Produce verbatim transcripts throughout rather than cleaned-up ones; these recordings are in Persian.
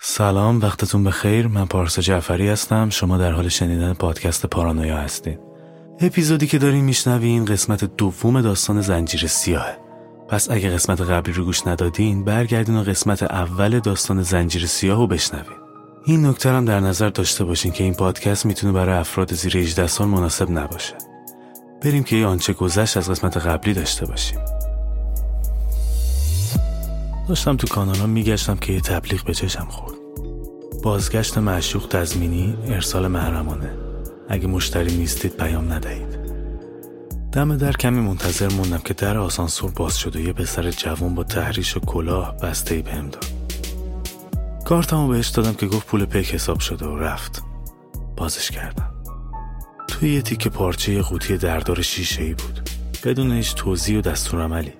سلام، وقتتون بخیر. من پارسا جعفری هستم. شما در حال شنیدن پادکست پارانویا هستید. اپیزودی که دارین میشنوین قسمت دوم داستان زنجیر سیاهه. پس اگه قسمت قبلی رو گوش ندادین، برگردین و قسمت اول داستان زنجیر سیاه رو بشنوین. این نکته هم در نظر داشته باشین که این پادکست میتونه برای افراد زیر هجده سال مناسب نباشه. بریم که یه آنچه گذشت از قسمت قبلی داشته باشیم. داشتم تو کانالا میگشتم که یه تبلیغ به چشم خورد. بازگشت معشوق تضمینی، ارسال محرمانه. اگه مشتری نیستید پیام ندهید. دم در کمی منتظر موندم که در آسانسور باز شد و یه پسر جوان با تحریش و کلاه بسته‌ای بهم داد. کارتمو بهش دادم که گفت پول پیک حساب شده و رفت. بازش کردم. توی یه تیکه پارچه یه قوطی دردار شیشه‌ای بود، بدون هیچ توضیح و دستورالعملی.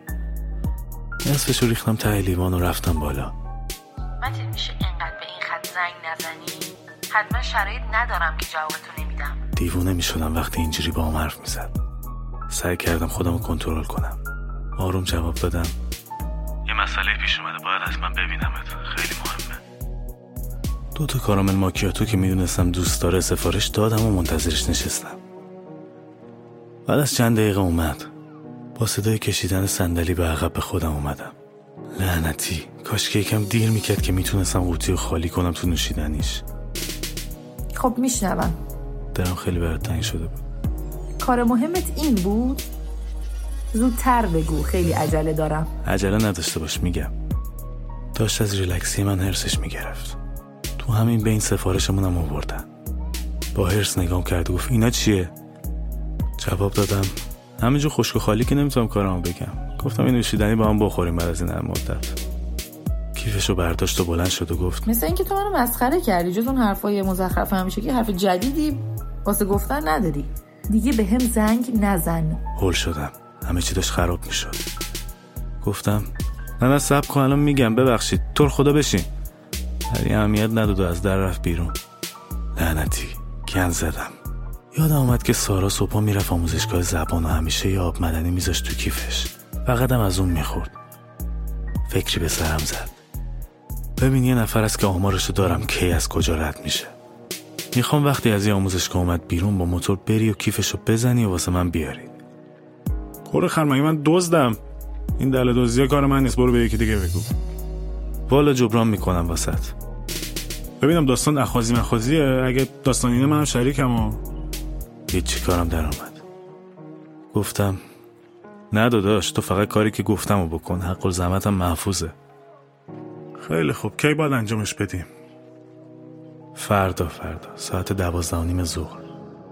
نصفشو ریختم ته لیوان و رفتم بالا. متین میشه اینقدر به این خط زنگ نزنی؟ حتما شرایط ندارم که جوابتو نمیدم. دیوونه میشدم وقتی اینجوری با هم حرف میزد. سعی کردم خودمو کنترل کنم. آروم جواب دادم. یه مسئله پیش اومده، باید حتما ببینمت، خیلی مهمه. دو تا کارامل ماکیاتو که میدونستم دوست داره سفارش دادم و منتظرش نشستم. بعد از چند دقیقه اومد. با صدای کشیدن صندلی به عقب به خودم اومدم. لعنتی، کاش که یکم دیر میکرد که میتونستم قوطی رو خالی کنم تو نوشیدنیش. خب میشنوم. درم خیلی برات تنگ شده بود. کار مهمت این بود؟ زودتر بگو، خیلی عجله دارم. عجله نداشته باش، میگم. داشت از ریلکسی من هرسش میگرفت. تو همین بین سفارشمون هم آوردن. با هرس نگام کرد و گفت اینا چیه؟ جواب دادم همینجور خشک و خالی که نمیتونم کارامو بگم. گفتم این نوشیدنی با هم بخوریم بعد از این مدت. کیفشو برداشت و بلند شد و گفت مثل اینکه تو منو مسخره کردی. جز اون حرفای مزخرف همیشه که حرف جدیدی واسه گفتن نداری. دیگه به هم زنگ نزن. هول شدم، همه چی داشت خراب میشد. گفتم نه نه صبر کن الان میگم، ببخشید تو رو خدا بشین. ولی اهمیت نداد و از در رفت بیرون. لعنتی، گند زدم. یادم اومد که سارا صبحا میرفت آموزشگاه زبان و همیشه یه آب معدنی میذاشت تو کیفش. فقط هم از اون میخورد. فکری به سرم زد. ببین یه نفر است که آمارشو دارم کی از کجا رد میشه. میخوام وقتی از یه آموزشگاه اومد بیرون با موتور بری و کیفشو بزنی و واسه من بیاری. کور خرمگی من دزدم. این دل دزدی کار من نیست، برو به یکی دیگه بگو. والا جبران میکنم واسط. ببینم داستان اخاذی مخاذیه، اگه داستان اینه منم شریکم و هیچ کارم در آمد. گفتم نه داداش، تو فقط کاری که گفتمو بکن، حق الزحمتم محفوظه. خیلی خوب، کی باید انجامش بدیم؟ فردا فردا ساعت دوازده و نیم ظهر.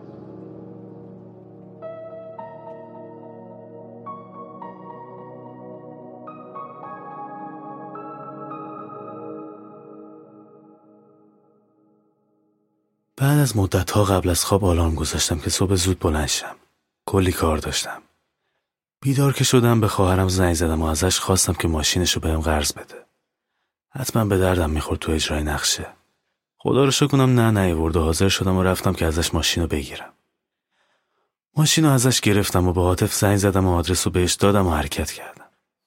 بعد از مدت‌ها قبل از خواب آلارم گذاشتم که صبح زود بلند شم. کلی کار داشتم. بیدار که شدم به خواهرم زنگ زدم و ازش خواستم که ماشینشو بهم قرض بده. حتما به دردم میخورد تو اجرای نقشه. خدا رو شکر کنم نه نیاورد و حاضر شدم و رفتم که ازش ماشینو بگیرم. ماشینو ازش گرفتم و به عاطف زنگ زدم و آدرسو بهش دادم و حرکت کردم.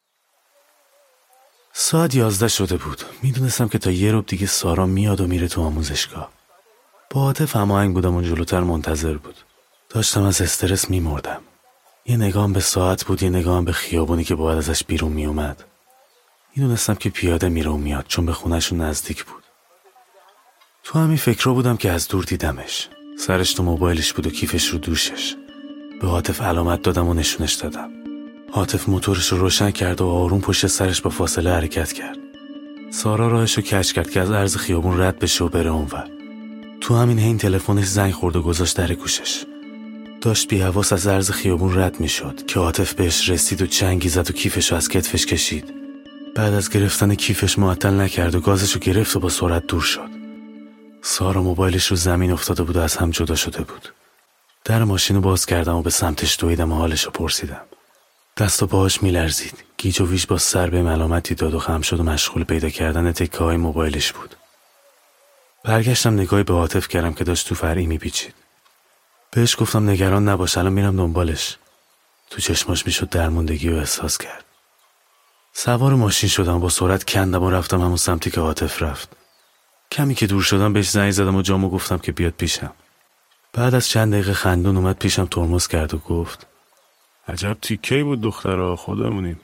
ساعت یازده شده بود. میدونستم که تا یه ربع دیگه سارا میاد و میره تو آموزشگاه. با عاطف هماهنگ بودم و جلوتر منتظر بود. داشتم از استرس میمردم. یه نگام به ساعت بود، یه نگام به خیابونی که باید ازش بیرون میومد. میدونستم که پیاده میره و میاد چون به خونه‌شون نزدیک بود. تو همین فکرها بودم که از دور دیدمش. سرش تو موبایلش بود و کیفش رو دوشش. به عاطف علامت دادم و نشونش دادم. عاطف موتورش رو روشن کرد و آروم پشت سرش با فاصله حرکت کرد. سارا راهش رو کج کرد که از عرض خیابون رد بشه و بره اونور. تو همین حین تلفنش زنگ خورد و گذاشت در گوشش. داشت بی حواس از عرض خیابون رد میشد که عاطف بهش رسید و چنگی زد و کیفش رو از کتفش کشید. بعد از گرفتن کیفش معطل نکرد و گازش رو گرفت و با سرعت دور شد. سارا موبایلش رو زمین افتاده بود و از هم جدا شده بود. در ماشین رو باز کردم و به سمتش دویدم و حالش رو پرسیدم. دست و پاهاش میلرزید. گیج و ویج با سر به علامتی داد و خم شد و مشغول پیدا کردن تکه های موبایلش بود. برگشتم نگاهی به عاطف کردم که داشت تو فرعی میپیچید. بهش گفتم نگران نباش، الان میرم دنبالش. تو چشماش میشد درموندگی رو احساس کرد. سوار ماشین شدم، با سرعت کندم و رفتم همون سمتی که عاطف رفت. کمی که دور شدم بهش زنگ زدم و جامو گفتم که بیاد پیشم. بعد از چند دقیقه خندون اومد پیشم، ترمز کرد و گفت عجب تیکه‌ای بود دخترها، خودمونیم.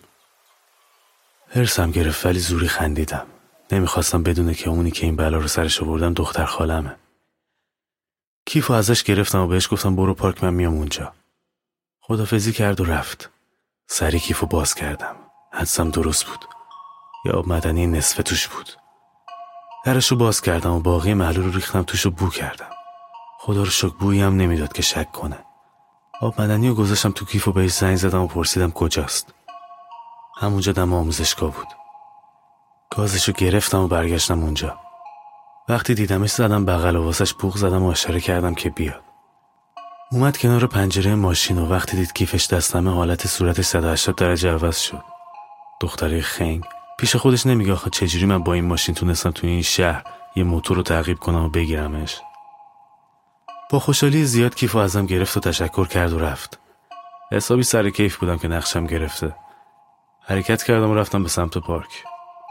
هرسم گرفت ولی زوری خندیدم. نمیخواستم بدونه که اونی که این بلا رو سرش آوردم دختر خالمه. کیفو ازش گرفتم و بهش گفتم برو پارک، من میام اونجا. خدافظی کرد و رفت. سری کیفو باز کردم. حدسم درست بود. یه آب معدنی نصفه توش بود. درشو باز کردم و باقی محلول رو ریختم توش و بو کردم. خدا رو شکر بویی هم نمیداد که شک کنه. آب معدنی رو گذاشتم تو کیف و بهش زنگ زدم و پرسیدم کجاست. همونجا دم آموزشگاه بود. گازشو گرفتم و برگشتم اونجا. وقتی دیدمش زدم بغل و واسش بوق زدم و اشاره کردم که بیاد. اومد کنار پنجره ماشین و وقتی دید کیفش دستمه حالت صورتش صد و هشتاد درجه عوض شد. دختره خنگ پیش خودش نمیگه آخه چجوری من با این ماشین تونستم تو این شهر یه موتور رو تعقیب کنم و بگیرمش. با خوشحالی زیاد کیفو ازم گرفت و تشکر کرد و رفت. حسابی سر کیف بودم که نقشم گرفته. حرکت کردم و رفتم به سمت پارک.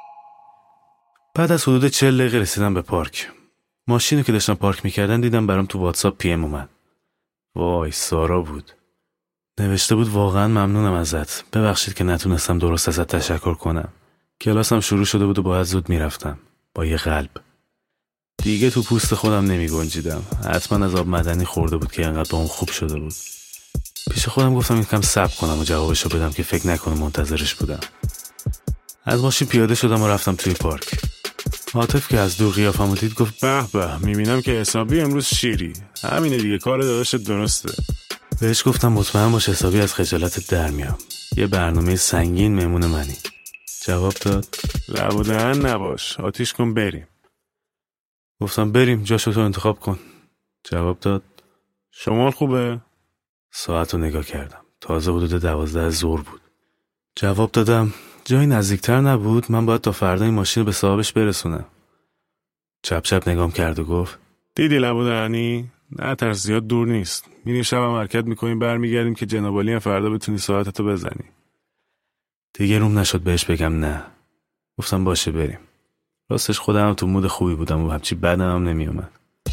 بعد از حدود چهل دقیقه رسیدم به پارک. ماشینو که داشتم پارک میکردن دیدم برام تو واتساپ پی ام اومد. وای سارا بود. نوشته بود واقعا ممنونم ازت. ببخشید که نتونستم درست ازت تشکر کنم. کلاسم شروع شده بود و باید زود میرفتم. با یه قلب. دیگه تو پوست خودم نمی گنجیدم. حتما از آب معدنی خورده بود که اینقدر با اون خوب شده بود. پیش خودم گفتم یکم صبر کنم و جوابشو بدم که فکر نکنه منتظرش بودم. از ماشین پیاده شدم و رفتم توی پارک. عاطف که از دور قیافمو دید گفت به به، میبینم که حسابی امروز شیری. همینه دیگه، کار داداشت درسته. بهش گفتم مطمئن باش حسابی از خجالتت در میام. یه برنامه سنگین مهمون منی. جواب داد لب و دهن نباش، آتیش کن بریم. گفتم بریم، جاشو تو انتخاب کن. جواب داد شمال خوبه؟ ساعت رو نگاه کردم. تازه حدود دوازده ظهر بود. جواب دادم جایی نزدیکتر نبود؟ من باید تا فردا این ماشین رو به صاحبش برسونم. چپ چپ نگام کرد و گفت دیدی لب و دهنی؟ نه ترس، زیاد دور نیست. میریم شبم حرکت میکنیم برمیگردیم که جنابالی هم فردا بتونی ساعتتو بزنی. دیگه روم نشد بهش بگم نه. گفتم باشه بریم. راستش خودم تو مود خوبی بودم و همچی بدم هم نمیومد.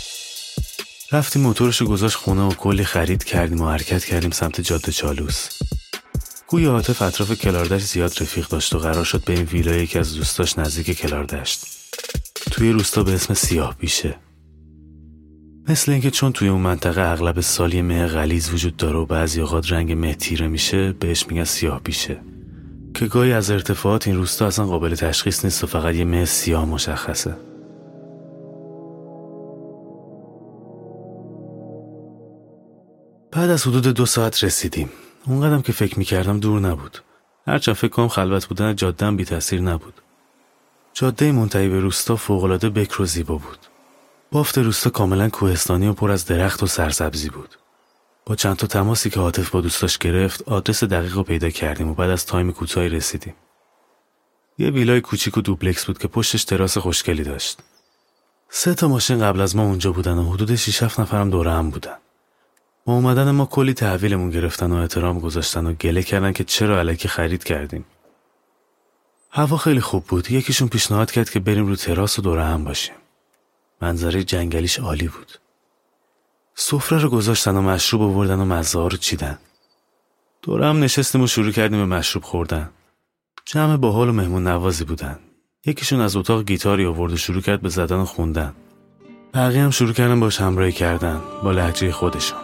رفتیم موتورشو گذاشت خونه و کلی خرید کردیم و حرکت کردیم سمت جاده چالوس. گویا عاطف اطراف کلاردشت زیاد رفیق داشت و قرار شد بریم ویلای یکی از دوستاش نزدیک کلاردشت. توی روستا به اسم سیاه بیشه. مثل اینکه چون توی اون منطقه اغلب سال یه مه غلیظ وجود داره و بعضی اوقات رنگ مه تیره میشه، بهش میگن سیاه بیشه. که گاهی از ارتفاعات این روستا اصلا قابل تشخیص نیست و فقط یه مه سیاه مشخصه. بعد از حدود دو ساعت رسیدیم. اونقدرم که فکر میکردم دور نبود. هرچند فکر کنم خلوت بودن جاده هم بی تاثیر نبود. جاده منتهی به روستا فوق‌العاده بکر و زیبا بود. بافت روستا کاملا کوهستانی و پر از درخت و سرسبزی بود. با چند تا تماسی که عاطف با دوستاش گرفت، آدرس دقیق رو پیدا کردیم و بعد از تایم کوتاهی رسیدیم. یه ویلای کوچیک و دوپلکس بود که پشتش تراس خوشگلی داشت. سه تا ماشین قبل از ما اونجا بودن و حدود شش هفت نفرم دوره هم بودن. با اومدن ما کلی تحویلمون گرفتن و احترام گذاشتن و گله کردن که چرا الکی خرید کردیم. هوا خیلی خوب بود. یکیشون پیشنهاد کرد که بریم رو تراس و دوره هم باشیم. منظره جنگلیش عالی بود. سفره رو گذاشتن و مشروب آوردن و مزه‌ها رو چیدن. دوره هم نشستیم و شروع کردیم به مشروب خوردن. جمع باحال و مهمون نوازی بودن. یکیشون از اتاق گیتاری آورد و شروع کرد به زدن و خوندن. بقیه هم شروع کردن باش همراهی کردن با لهجه خودشون.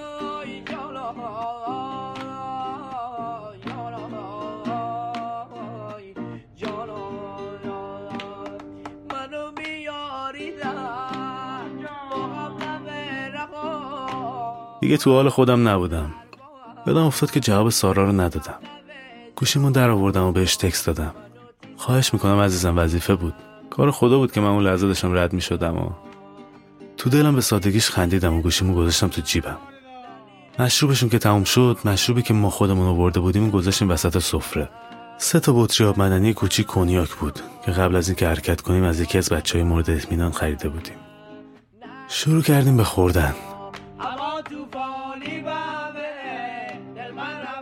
دیگه تو حال خودم نبودم. یادم افتاد که جواب سارا رو ندادم. گوشیمو در آوردم و بهش تکست دادم. خواهش میکنم عزیزم، وظیفه بود. کار خدا بود که من اون لحظه داشتم رد میشدم و تو دلم به سادگیش خندیدم و گوشیمو گذاشتم تو جیبم. مشروبشون که تموم شد، مشروبی که ما خودمون آورده بودیم گذاشتیم وسط سفره. سه تا بطری آب معدنی کوچیک کنیاک بود که قبل از اینکه حرکت کنیم از یکی از بچهای مورد اطمینان خریده بودیم. شروع کردیم به خوردن.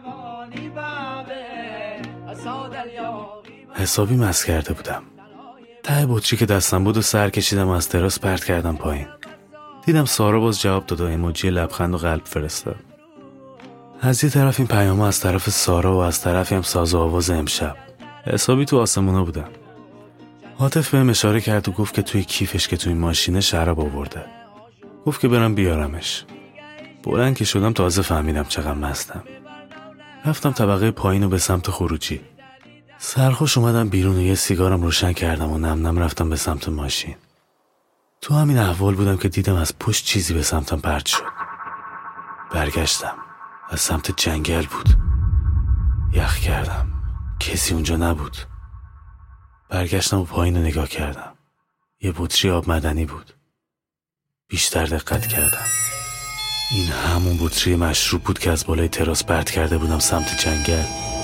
حسابی مست کرده بودم. ته بطری که دستم بود و سر کشیدم و از تراس پرت کردم پایین. دیدم سارا باز جواب داد و ایموجی لبخند و قلب فرستاد. از یه طرف این پیام‌ها از طرف سارا و از طرفی هم ساز و آواز امشب. حسابی تو آسمونا بودم. عاطف بهم اشاره کرد و گفت که توی کیفش که توی ماشین شراب آورده. گفت که برم بیارمش. بلند که شدم تازه فهمیدم چقدر مستم. رفتم طبقه پایین و به سمت خروجی. سرخوش اومدم بیرون و یه سیگارم روشن کردم و نم نم رفتم به سمت ماشین. تو همین احوال بودم که دیدم از پشت چیزی به سمتم پرت شد. برگشتم. از سمت جنگل بود. یخ کردم. کسی اونجا نبود. برگشتم و پایین رو نگاه کردم. یه بطری آب معدنی بود. بیشتر دقت کردم. این همون بطری مشروب بود که از بالای تراس پرت کرده بودم سمت جنگل.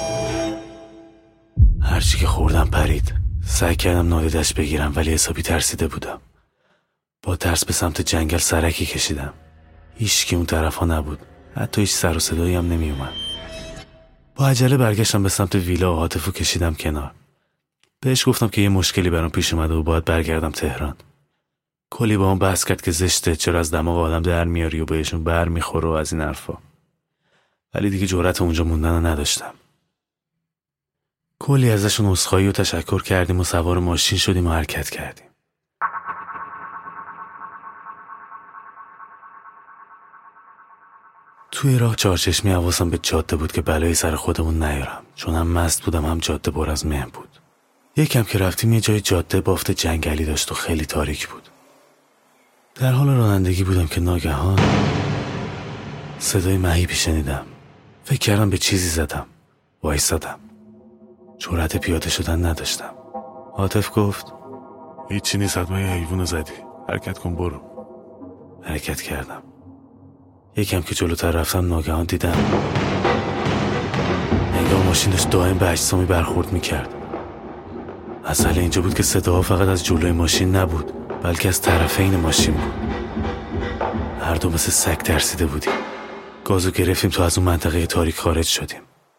هرچی که خوردم پرید. سعی کردم نادیدش بگیرم ولی حسابی ترسیده بودم. با ترس به سمت جنگل سرکی کشیدم. هیچکی اون طرف ها نبود. حتی هیچ سر و صدایی هم نمی اومد. با عجله برگشتم به سمت ویلا و عاطفو کشیدم کنار. بهش گفتم که یه مشکلی برام پیش اومده و باید برگردم تهران. کلی با هم بحث کرد که زشته، چرا از دماغ آدم در میاری و بهشون بر میخوره و از این حرفا. ولی دیگه جرأت اونجا موندن رو نداشتم. کلی ازشون عذرخواهی و تشکر کردیم و سوار ماشین شدیم و حرکت کردیم. توی راه چهارچشمی حواسم به جاده بود که بلایی سر خودمون نیارم، چون هم مست بودم هم جاده پر از مه بود. یکم که رفتیم یه جای جاده بافت جنگلی داشت و خیلی تاریک بود. در حال رانندگی بودم که ناگهان صدای مهیبی شنیدم. فکر کردم به چیزی زدم. وایسادم. جرأت پیاده شدن نداشتم. عاطف گفت هیچی نیست، حتما یه حیوان زدی، حرکت کن برو. حرکت کردم. یکم که جلوتر رفتم ناگهان دیدم انگار ماشینش دائم به اجسامی برخورد میکرد. مسئله اینجا بود که صداها فقط از جلوی ماشین نبود، بلکه از طرفین ماشین بود. هر دو مثل سگ ترسیده بودیم. گازو گرفتیم تا از اون منطقه تاریک خارج شدیم.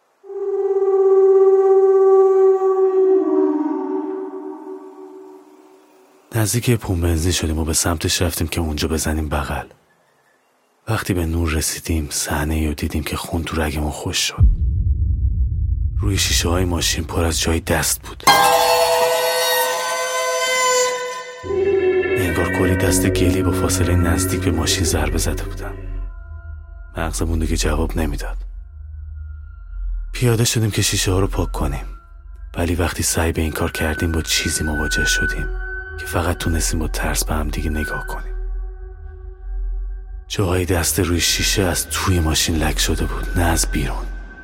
نزدیک پمپ بنزین شدیم و به سمتش رفتیم که اونجا بزنیم بغل. وقتی به نور رسیدیم صحنه‌ای رو دیدیم که خون تو رگمون خوش شد. روی شیشه های ماشین پر از جای دست بود. انگار کلی دست گلی با فاصله نزدیک به ماشین ضربه زده بودن. مغزمون دیگه جواب نمیداد. پیاده شدیم که شیشه ها رو پاک کنیم، ولی وقتی سعی به این کار کردیم با چیزی مواجه شدیم که فقط تونستیم با ترس به هم دیگه نگاه کنیم. جاهای دست روی شیشه از توی ماشین لک شده بود، نه از بیرون.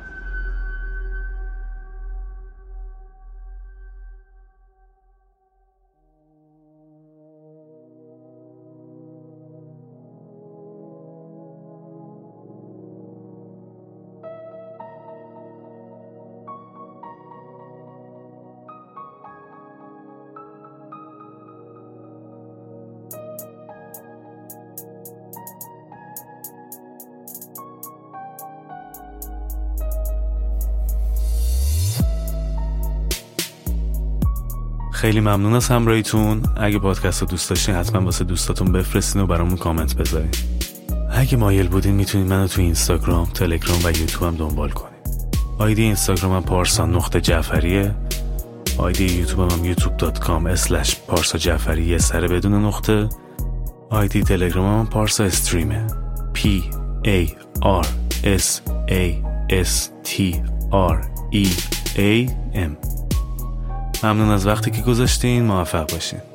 خیلی ممنون از همراهیتون. اگه پادکست رو دوست داشتین حتما واسه دوستاتون بفرستین و برامون کامنت بذارین. اگه مایل بودین میتونین منو تو اینستاگرام، تلگرام و یوتیوب هم دنبال کنین. آیدی اینستاگرامم پارسا نقطه جعفریه. آیدی یوتیوبم هم یوتیوب دات کام اسلش پارسا جعفری یه سره بدون نقطه. آیدی تلگرامم هم پارسا استریمه. P A R S A S T R E A M. ممنون از وقتی که گذاشتین. موفق باشین.